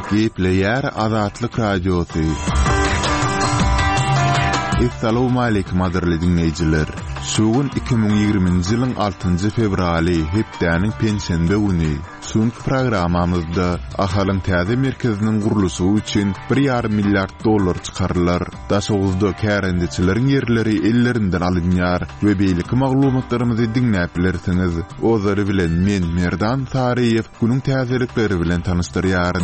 Gepleyer Azatlyk Radiosu. Assalamu alaykum aderli dinleyijiler. Şugun 2020-nji ýylyň 6-njy fevraly hepdäniň pensiýende güni. Şuňky programamyzda ahalyň täze merkeziniň gurulşy üçin $1,5 milyard çykarlar. Daşaguzda kärendiçileriň ýerleri ellerinden alynýar we beýleki maglumatlarymyzy dinläp bilersiňiz. Ozary bilen men Merdan Tariýew günüň täzelikleri bilen tanışdyrýaryn.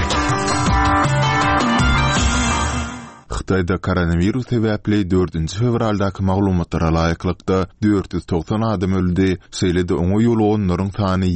Xitayda koronavirus sebäpli 4-nji fevraldaky maglumatlara laýyklykda 490 adam öldü. Şeýlede oňa ýolgonlaryň sany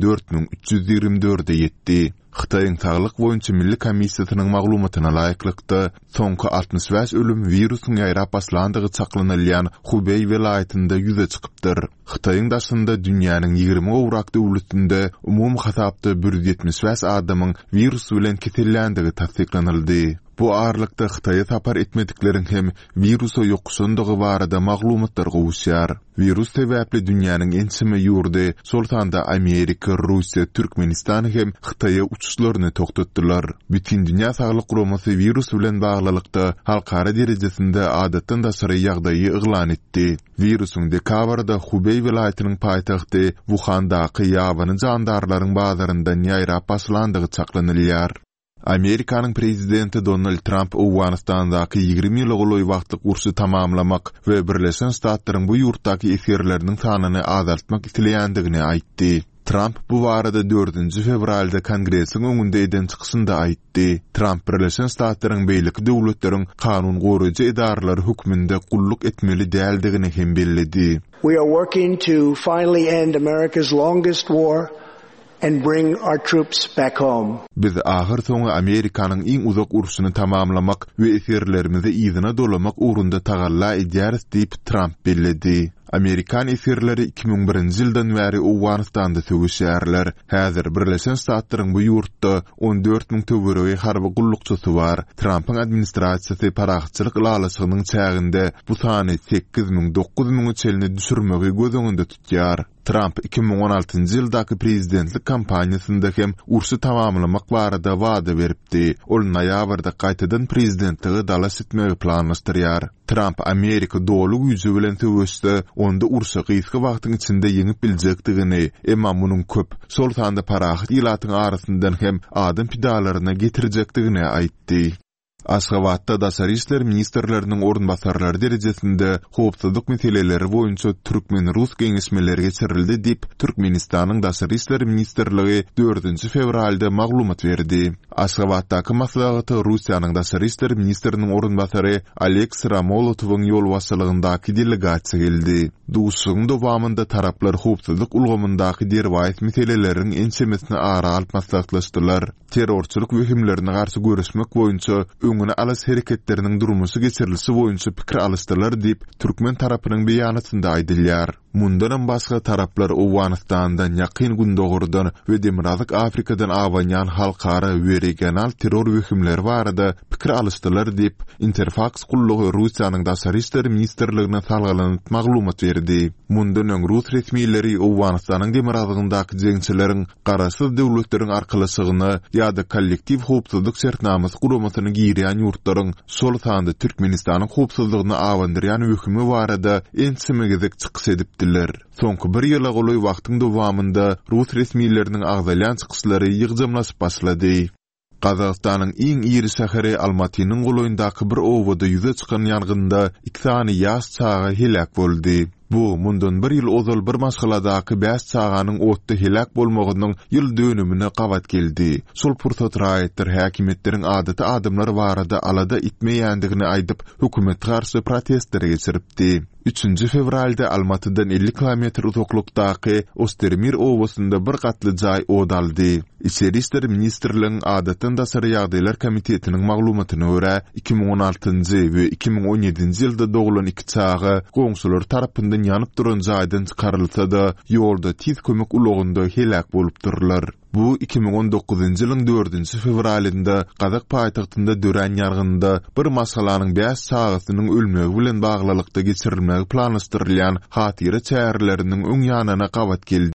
24324-e ýetdi. Xitayň Saglyk boýunça Milli Komissiýasynyň maglumatyna laýyklykda soňky 65 ölüm virusyň ýaýrap başlandygy çaklanylýan Hubei welaýatynda ýüze çykypdyr. Xitayň daşynda dünýäniň 20 owrak döwletinde umum hasapda 175 adamyň virus bilen keselländigi tasdiklanyldy. Bu ağırlıkta Xitay'a tapar etmediklerin hem virusa yokuşunduğu barada maglumatlar gowuşýar. Virus sebäpli dünýäniň ençime ýurdy, soltanda Amerika, Russiya, Türkmenistan hem Xitay'a uçuşlaryny toktatdylar. Bütün dünýä saglyk guramasy virus bilen baglylykda halkara derejesinde adatdan daşary ýagdaýy eglan etdi. Virusyň dekabrda Hubei welaýatynyň paýtagty Wuhan'daky ýabany jandarlaryň bazaryndan ýaýrap başlandygy çaklanylýar. Amerikanyň prezidenti Donald Trump Awganistandaky 20 ýyl goly wagtlyk urşy tamamlamak we Birleşen Ştatlaryň bu ýurtdaky eserleriniň sanyny azaltmak isleýändigini aýtdy. Trump bu barada 4-nji fevralda Kongresiň öňünde eden çykyşynda aýtdy. Trump Birleşen Ştatlaryň beýleki döwletleriň kanun goraýjy idaralary hukmynda gulluk etmeli däldigini hem bellidi. We are working to finally end America's longest war and bring our troops back home. Biz ahir soňy Amerikanyň iň uzak urşuny tamamlamak we eserlerimizi ýygyna dolamak ugrunda tagalla edýäris diýip Trump bellidi. Amerikan eserleri 2001-nji ýyldan bäri Awganistanda sögüşýärler. Häzir Birleşen Ştatlaryň bu ýurtda 14.000 töweregi harby gullukçysy bar. Trumpyň administrasiýasy paraxçylyk lalasynyň çäginde bu sany 8.000-9.000 çelini düşürmegi göz öňünde tutýar. Trump 2016-njy ýyldaky prezidentlik kampaniýasynda hem urşy tamamlamak barada wada beripdi. Ol noýabrda gaýtadan prezidentligi dalaş etmegi planlaşdyrýar. Trump Amerika dolu güýji bilen töwüşde onda urşy gysga wagtyň içinde ýeňip biljekdigini, emma munyň köp sol sanda paraxat ýylatyň arasyndan hem adam pidalaryna getirjekdigini aýtdy. Aşgabatda Daşary işler ministrleriniň orunbasarlary derejesinde howpsuzlyk meseleleri boýunça Türkmen-Rus geňeşmeleri geçirildi diýip Türkmenistanyň Daşary işler ministrligi 4-nji fevralda maglumat berdi. Aşgabatdaky maslahaty Russiýanyň Daşary işler ministriniň orunbasary Aleks Ramolotowyň ýol başçylygyndaky delegasiýa geldi. Duşuň dowamında taraplar howpsuzlyk ulgamyndaky derwaýat meseleleriň ençemesini ara alyp maslahatlaşdylar. Terrorçylyk wehimlerine garşy görüşmek boýunça öňüne alas hereketleriniň durmuşy geçirilisi boýunça pikir alışdylar diýip Türkmen tarapynyň beýanatynda aýdylýar. Mundan başga taraplar Awganistandan ýakyn gündogurdan we Demokratik Afrikadan awanýan halkara we regional terror wehimleri barada pikir alışdylar diýip Interfax gullugy Russiýanyň Daşary işleri ministrligine salgylanyp maglumat berdi. Mundan öň Rus resmiýetleri Awganistanyň demaragyndaky jeňçileriň garaşsyz döwletleriň arkalyşygyny ýa-da kollektiv howpsuzlyk şertnamasy guramasyny giýýän ýurtlaryň sol sanda Türkmenistanyň howpsuzlygyny awandyrýan hökümi barada ençimegizek çykyş edipdiler. Soňky bir ýyla goly wagtyň dowamında Rus resmiýetleriniň agzalyan çykyşlary ýygjamlaşyp başlady. Kazakstanyň iň iri şäheri Almatynyň goloýundaky bir owada ýüze çykan ýangynda 2 sany ýaş çaga helak boldy. Bu mundan bir ýyl ozal bir maşgaladaky 5 çaganyň otda helak bolmagynyň ýyl dönümine gawat geldi. Şol pursat raýatlar häkimetleriň adaty adamlar barada alada itmeýändigini aýdyp hökümet garşy protestler geçiripdi. 3-nji fevralda Almatydan 50 kilometr uzaklykdaky Ostermir owasynda bir gatly jaý odaldy. İçeri işler ministrligiň adatdan daşary ýagdaýlar komitetiniň maglumatyna görä 2016-njy we 2017-nji ýylda doglan 2 çaga goňsular tarapyndan ýanyp duran jaýdan çykarylsa da ýolda tiz kömek ulagynda helak bolup durlar. Bu 2019-njy ýylyň 4-nji fevralynda Kazak paýtagtynda dören ýargynda bir masalanyň 5 çagasynyň ölmegi bilen baglylykda geçirilmegi planlaşdyrylýan hatyra çäherleriniň öň ýanyna gawat geldi.